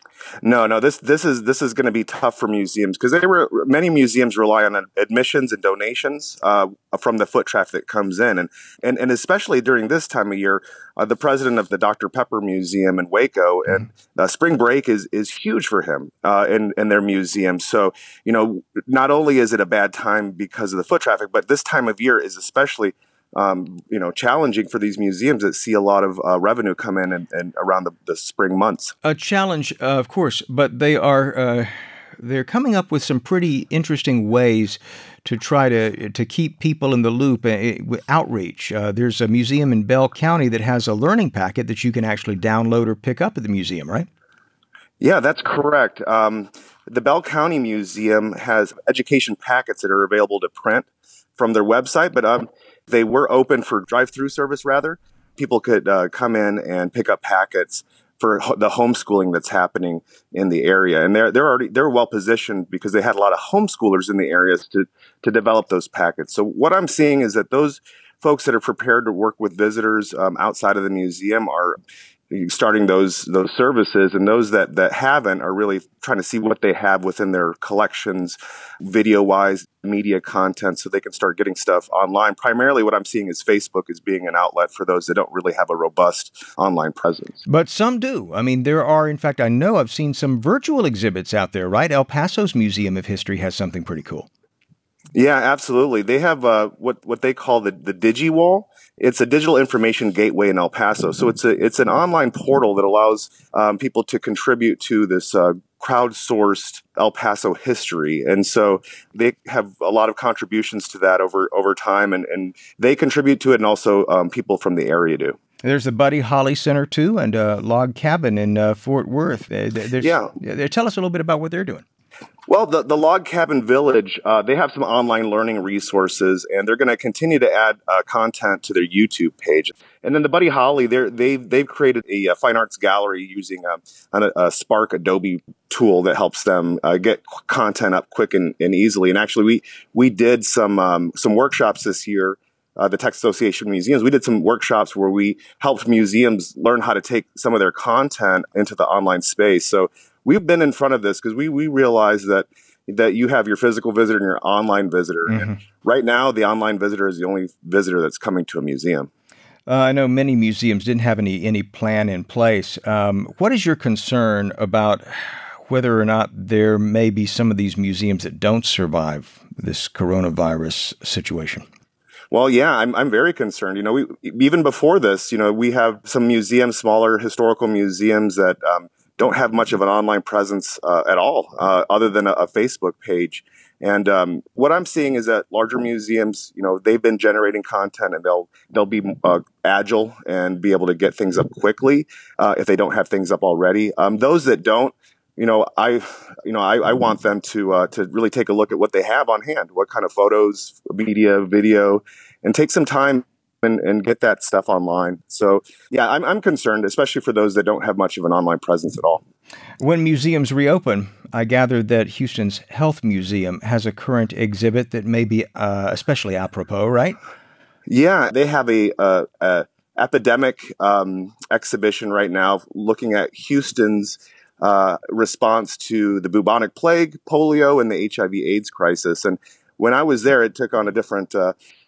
[SPEAKER 3] No, no, this this is this is going to be tough for museums because there were many museums rely on admissions and donations uh, from the foot traffic that comes in, and and and especially during this time of year, uh, the president of the Doctor Pepper Museum in Waco, mm-hmm. and uh, spring break is is huge for him uh, in in their museum. So you know, not only is it a bad time because of the foot traffic, but this time of year is especially Um, you know, challenging for these museums that see a lot of uh, revenue come in and, and around the, the spring months.
[SPEAKER 1] A challenge, uh, of course, but they are uh, they're coming up with some pretty interesting ways to try to to keep people in the loop uh, with outreach. Uh, there's a museum in Bell County that has a learning packet that you can actually download or pick up at the museum, right?
[SPEAKER 3] Yeah, that's correct. Um, the Bell County Museum has education packets that are available to print from their website, but um, they were open for drive-through service, rather. People could uh, come in and pick up packets for ho- the homeschooling that's happening in the area. And they're, they're already, they're well positioned because they had a lot of homeschoolers in the areas to, to develop those packets. So what I'm seeing is that those folks that are prepared to work with visitors um, outside of the museum are starting those those services, and those that, that haven't are really trying to see what they have within their collections, video-wise, media content, so they can start getting stuff online. Primarily what I'm seeing is Facebook as being an outlet for those that don't really have a robust online presence.
[SPEAKER 1] But some do. I mean, there are, in fact, I know I've seen some virtual exhibits out there, right? El Paso's Museum of History has something pretty cool.
[SPEAKER 3] Yeah, absolutely. They have uh, what what they call the the DigiWall. It's a digital information gateway in El Paso. So it's a it's an online portal that allows um, people to contribute to this uh, crowdsourced El Paso history, and so they have a lot of contributions to that over over time, and, and they contribute to it, and also um, people from the area do.
[SPEAKER 1] There's the Buddy Holly Center too, and a log cabin in uh, Fort Worth. Uh, there's,
[SPEAKER 3] yeah,
[SPEAKER 1] tell us a little bit about what they're doing.
[SPEAKER 3] Well, the, the Log Cabin Village, uh, they have some online learning resources, and they're going to continue to add uh, content to their YouTube page. And then the Buddy Holly, they're, they've they've created a, a fine arts gallery using a, a, a Spark Adobe tool that helps them uh, get content up quick and, and easily. And actually, we we did some um, some workshops this year. Uh, the Texas Association of Museums, we did some workshops where we helped museums learn how to take some of their content into the online space. So we've been in front of this because we we realize that that you have your physical visitor and your online visitor. Mm-hmm. And right now, the online visitor is the only visitor that's coming to a museum.
[SPEAKER 1] Uh, I know many museums didn't have any any plan in place. Um, what is your concern about whether or not there may be some of these museums that don't survive this coronavirus situation?
[SPEAKER 3] Well, yeah, I'm I'm very concerned. You know, we, even before this, you know, we have some museums, smaller historical museums that um, don't have much of an online presence uh, at all, uh, other than a, a Facebook page. And um, what I'm seeing is that larger museums, you know, they've been generating content, and they'll they'll be uh, agile and be able to get things up quickly uh, if they don't have things up already. Um, those that don't, you know, I, you know, I, I want them to uh, to really take a look at what they have on hand, what kind of photos, media, video, and take some time and, and get that stuff online. So, yeah, I'm I'm concerned, especially for those that don't have much of an online presence at all.
[SPEAKER 1] When museums reopen, I gather that Houston's Health Museum has a current exhibit that may be uh, especially apropos, right?
[SPEAKER 3] Yeah, they have a, a, a epidemic um, exhibition right now looking at Houston's Uh, response to the bubonic plague, polio, and the H I V AIDS crisis. And when I was there, it took on a different uh,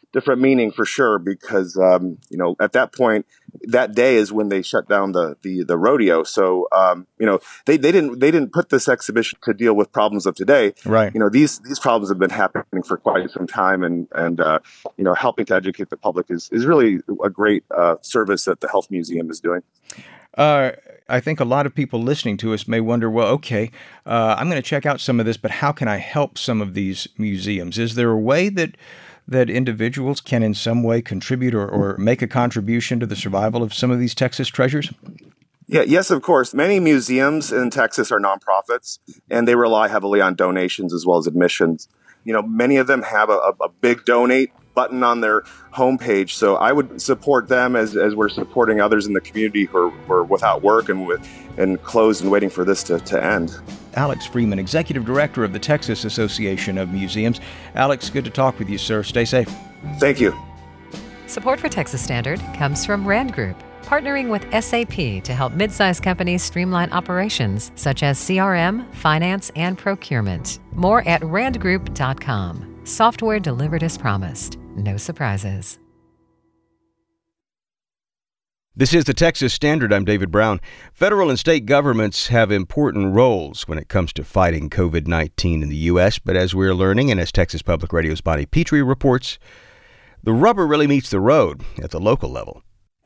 [SPEAKER 3] different meaning for sure, because um, you know, at that point, that day is when they shut down the the, the rodeo. So um, you know, they, they didn't they didn't put this exhibition to deal with problems of today.
[SPEAKER 1] Right.
[SPEAKER 3] You know, these these problems have been happening for quite some time, and and uh, you know, helping to educate the public is is really a great uh, service that the Health Museum is doing.
[SPEAKER 1] Uh, I think a lot of people listening to us may wonder, well, okay, uh, I'm going to check out some of this, but how can I help some of these museums? Is there a way that that individuals can in some way contribute or, or make a contribution to the survival of some of these Texas treasures?
[SPEAKER 3] Yeah, yes, of course. Many museums in Texas are nonprofits, and they rely heavily on donations as well as admissions. You know, many of them have a, a big donate button on their homepage. So I would support them as, as we're supporting others in the community who are, who are without work and with and closed and waiting for this to, to end.
[SPEAKER 1] Alex Freeman, Executive Director of the Texas Association of Museums. Alex, good to talk with you, sir. Stay safe.
[SPEAKER 3] Thank you.
[SPEAKER 2] Support for Texas Standard comes from Rand Group, partnering with S A P to help mid-sized companies streamline operations such as C R M, finance, and procurement. More at rand group dot com. Software delivered as promised. No surprises.
[SPEAKER 1] This is the Texas Standard. I'm David Brown. Federal and state governments have important roles when it comes to fighting covid nineteen in the U S, but as we're learning, and as Texas Public Radio's Bonnie Petrie reports, the rubber really meets the road at the local level.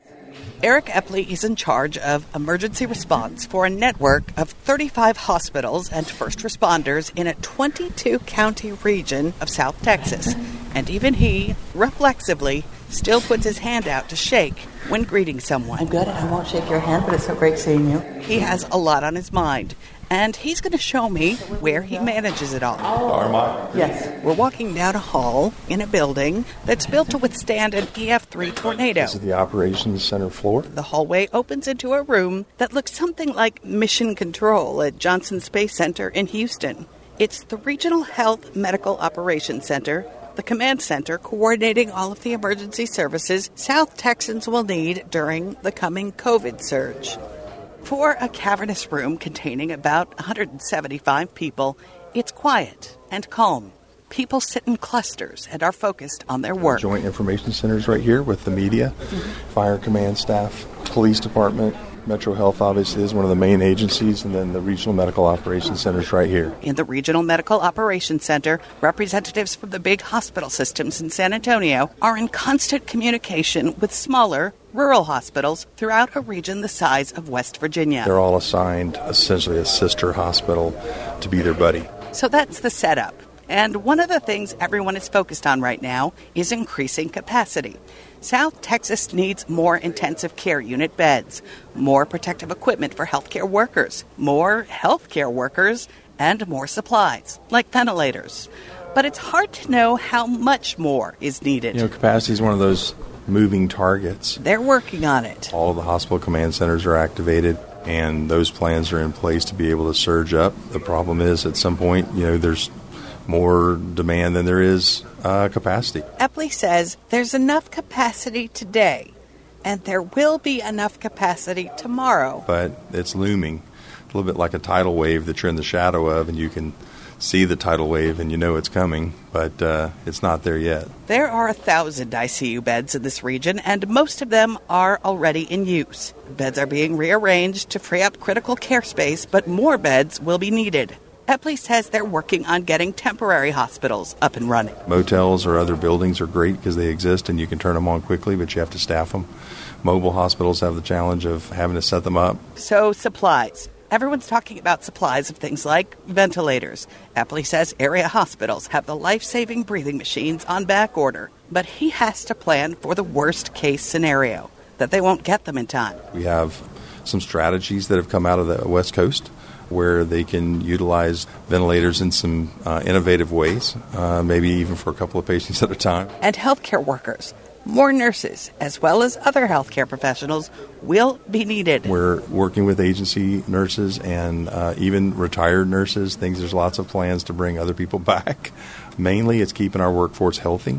[SPEAKER 4] Eric Epley is in charge of emergency response for a network of thirty-five hospitals and first responders in a twenty-two county region of South Texas. And even he, reflexively, still puts his hand out to shake when greeting someone.
[SPEAKER 6] I'm good. I won't shake your hand, but it's so great seeing you.
[SPEAKER 4] He has a lot on his mind, and he's going to show me where he manages it all.
[SPEAKER 6] Oh. Yes.
[SPEAKER 4] We're walking down a hall in a building that's built to withstand an E F three tornado.
[SPEAKER 23] This is the operations center floor.
[SPEAKER 4] The hallway opens into a room that looks something like Mission Control at Johnson Space Center in Houston. It's the Regional Health Medical Operations Center, the command center coordinating all of the emergency services South Texans will need during the coming COVID surge. For a cavernous room containing about one hundred seventy-five people, it's quiet and calm. People sit in clusters and are focused on their work.
[SPEAKER 23] Joint information centers right here with the media, mm-hmm. fire command staff, police department. Metro Health obviously is one of the main agencies, and then the Regional Medical Operations Centers right here.
[SPEAKER 4] In the Regional Medical Operations Center, representatives from the big hospital systems in San Antonio are in constant communication with smaller, rural hospitals throughout a region the size of West Virginia.
[SPEAKER 23] They're all assigned essentially a sister hospital to be their buddy.
[SPEAKER 4] So that's the setup. And one of the things everyone is focused on right now is increasing capacity. South Texas needs more intensive care unit beds, more protective equipment for healthcare workers, more healthcare workers, and more supplies, like ventilators. But it's hard to know how much more is needed.
[SPEAKER 23] You know, capacity is one of those moving targets.
[SPEAKER 4] They're working on it.
[SPEAKER 23] All of the hospital command centers are activated, and those plans are in place to be able to surge up. The problem is, at some point, you know, there's more demand than there is uh, capacity.
[SPEAKER 4] Epley says there's enough capacity today, and there will be enough capacity tomorrow.
[SPEAKER 23] But it's looming, a little bit like a tidal wave that you're in the shadow of, and you can see the tidal wave and you know it's coming, but uh, it's not there yet.
[SPEAKER 4] There are a thousand I C U beds in this region, and most of them are already in use. Beds are being rearranged to free up critical care space, but more beds will be needed. Epley says they're working on getting temporary hospitals up and running.
[SPEAKER 23] Motels or other buildings are great because they exist and you can turn them on quickly, but you have to staff them. Mobile hospitals have the challenge of having to set them up.
[SPEAKER 4] So supplies. Everyone's talking about supplies of things like ventilators. Epley says area hospitals have the life-saving breathing machines on back order, but he has to plan for the worst-case scenario, that they won't get them in time.
[SPEAKER 23] We have some strategies that have come out of the West Coast where they can utilize ventilators in some uh, innovative ways, uh, maybe even for a couple of patients at a time.
[SPEAKER 4] And healthcare workers, more nurses, as well as other healthcare professionals, will be needed.
[SPEAKER 23] We're working with agency nurses and uh, even retired nurses. Things there's lots of plans to bring other people back. Mainly, it's keeping our workforce healthy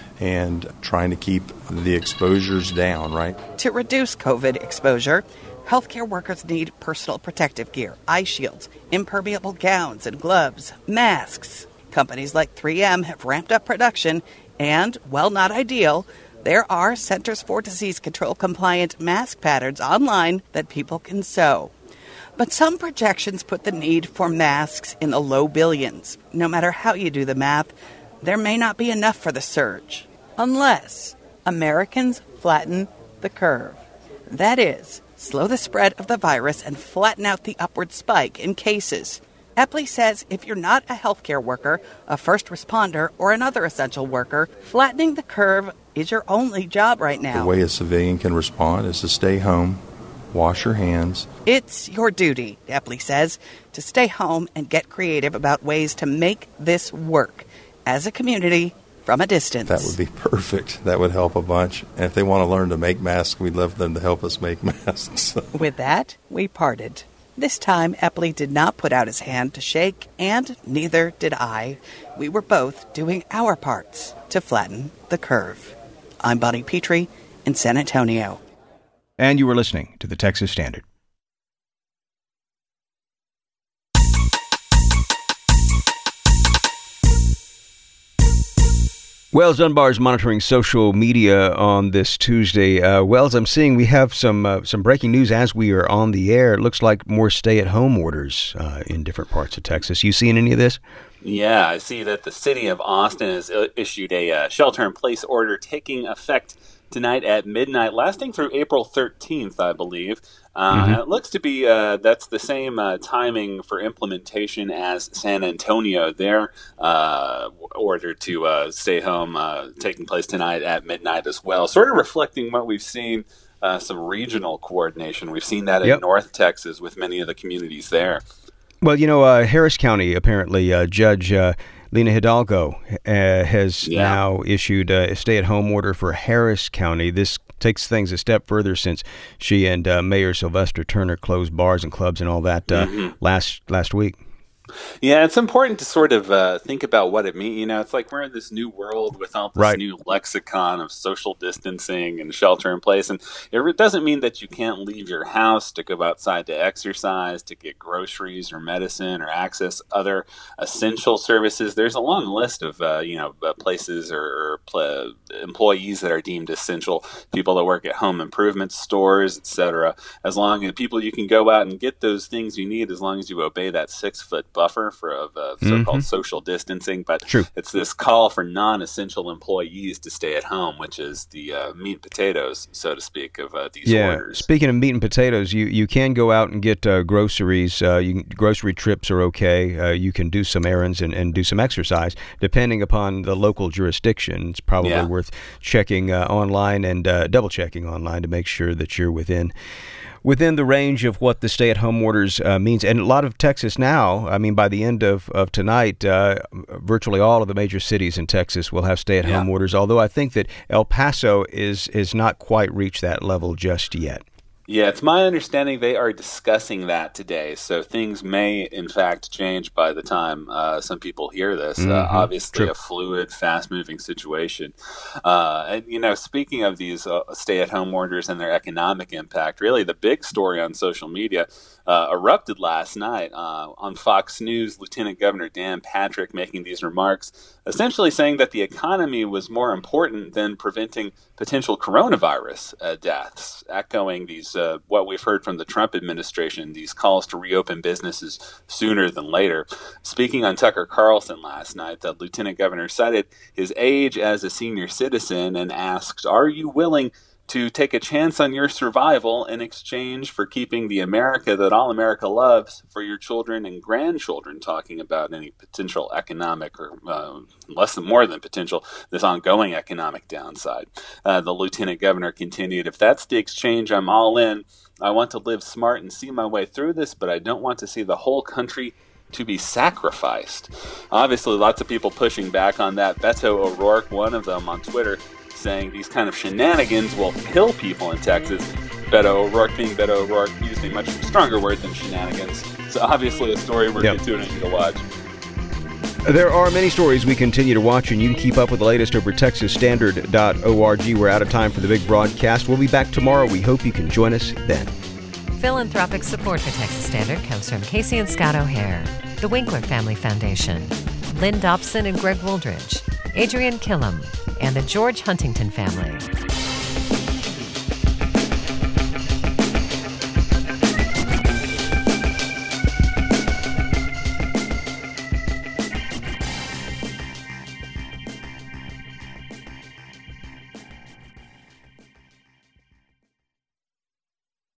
[SPEAKER 23] and trying to keep the exposures down, right?
[SPEAKER 4] To reduce COVID exposure, healthcare workers need personal protective gear, eye shields, impermeable gowns and gloves, masks. Companies like three M have ramped up production And, while not ideal, there are Centers for Disease Control compliant mask patterns online that people can sew. But some projections put the need for masks in the low billions. No matter how you do the math, there may not be enough for the surge, unless Americans flatten the curve. That is, slow the spread of the virus and flatten out the upward spike in cases. Epley says if you're not a healthcare worker, a first responder, or another essential worker, flattening the curve is your only job right now.
[SPEAKER 23] The way a civilian can respond is to stay home, wash your hands.
[SPEAKER 4] It's your duty, Epley says, to stay home and get creative about ways to make this work as a community from a distance.
[SPEAKER 23] That would be perfect. That would help a bunch. And if they want to learn to make masks, we'd love them to help us make masks.
[SPEAKER 4] With that, we parted. This time, Epley did not put out his hand to shake, and neither did I. We were both doing our parts to flatten the curve. I'm Bonnie Petrie in San Antonio.
[SPEAKER 1] And you were listening to the Texas Standard. Wells Dunbar is monitoring social media on this Tuesday. Uh, Wells, I'm seeing we have some uh, some breaking news as we are on the air. It looks like more stay-at-home orders uh, in different parts of Texas. You seeing any of this?
[SPEAKER 5] Yeah, I see that the city of Austin has issued a uh, shelter-in-place order taking effect tonight at midnight, lasting through April thirteenth, I believe. Uh, mm-hmm. It looks to be uh, that's the same uh, timing for implementation as San Antonio. Their uh, order to uh, stay home uh, taking place tonight at midnight as well. Sort of reflecting what we've seen, uh, some regional coordination. We've seen that in yep. North Texas with many of the communities there.
[SPEAKER 1] Well, you know, uh, Harris County, apparently, uh, Judge uh, Lena Hidalgo uh, has yeah. now issued a stay-at-home order for Harris County. This takes things a step further since she and uh, Mayor Sylvester Turner closed bars and clubs and all that uh, mm-hmm. last last week.
[SPEAKER 5] Yeah, it's important to sort of uh, think about what it means. You know, it's like we're in this new world with all this
[SPEAKER 1] right.
[SPEAKER 5] new lexicon of social distancing and shelter in place. And it doesn't mean that you can't leave your house to go outside to exercise, to get groceries or medicine or access other essential services. There's a long list of, uh, you know, places or, or pl- employees that are deemed essential, people that work at home improvement stores, et cetera. As long as people, you can go out and get those things you need as long as you obey that six-foot buffer for of uh, so-called mm-hmm. social distancing, but
[SPEAKER 1] True.
[SPEAKER 5] It's this call for non-essential employees to stay at home, which is the uh, meat and potatoes, so to speak, of uh, these
[SPEAKER 1] yeah.
[SPEAKER 5] orders.
[SPEAKER 1] Speaking of meat and potatoes, you, you can go out and get uh, groceries. Uh, you, grocery trips are okay. Uh, you can do some errands and, and do some exercise, depending upon the local jurisdiction. It's probably
[SPEAKER 5] yeah.
[SPEAKER 1] worth checking uh, online and uh, double-checking online to make sure that you're within within the range of what the stay-at-home orders uh, means. And a lot of Texas now, I mean, by the end of, of tonight, uh, virtually all of the major cities in Texas will have stay-at-home yeah. orders, although I think that El Paso is is not quite reached that level just yet.
[SPEAKER 5] Yeah, it's my understanding they are discussing that today, so things may, in fact, change by the time uh, some people hear this. Mm-hmm. Uh, obviously, True. a fluid, fast-moving situation. Uh, and, you know, speaking of these uh, stay-at-home orders and their economic impact, really the big story on social media uh, erupted last night uh, on Fox News. Lieutenant Governor Dan Patrick making these remarks, essentially saying that the economy was more important than preventing potential coronavirus uh, deaths, echoing these uh, what we've heard from the Trump administration, these calls to reopen businesses sooner than later. Speaking on Tucker Carlson last night, the lieutenant governor cited his age as a senior citizen and asked, "Are you willing to take a chance on your survival in exchange for keeping the America that all America loves for your children and grandchildren," talking about any potential economic or uh, less than more than potential, this ongoing economic downside. Uh, the lieutenant governor continued, "If that's the exchange, I'm all in. I want to live smart and see my way through this, but I don't want to see the whole country to be sacrificed." Obviously, lots of people pushing back on that. Beto O'Rourke, one of them on Twitter, saying these kind of shenanigans will kill people in Texas. Beto O'Rourke, being Beto O'Rourke, used a much stronger word than shenanigans. So obviously a story we're yep. continuing to watch.
[SPEAKER 1] There are many stories we continue to watch, and you can keep up with the latest over texas standard dot org. We're out of time for the big broadcast. We'll be back tomorrow. We hope you can join us then.
[SPEAKER 2] Philanthropic support for Texas Standard comes from Casey and Scott O'Hare, the Winkler Family Foundation, Lynn Dobson and Greg Wooldridge, Adrian Killam, and the George Huntington family.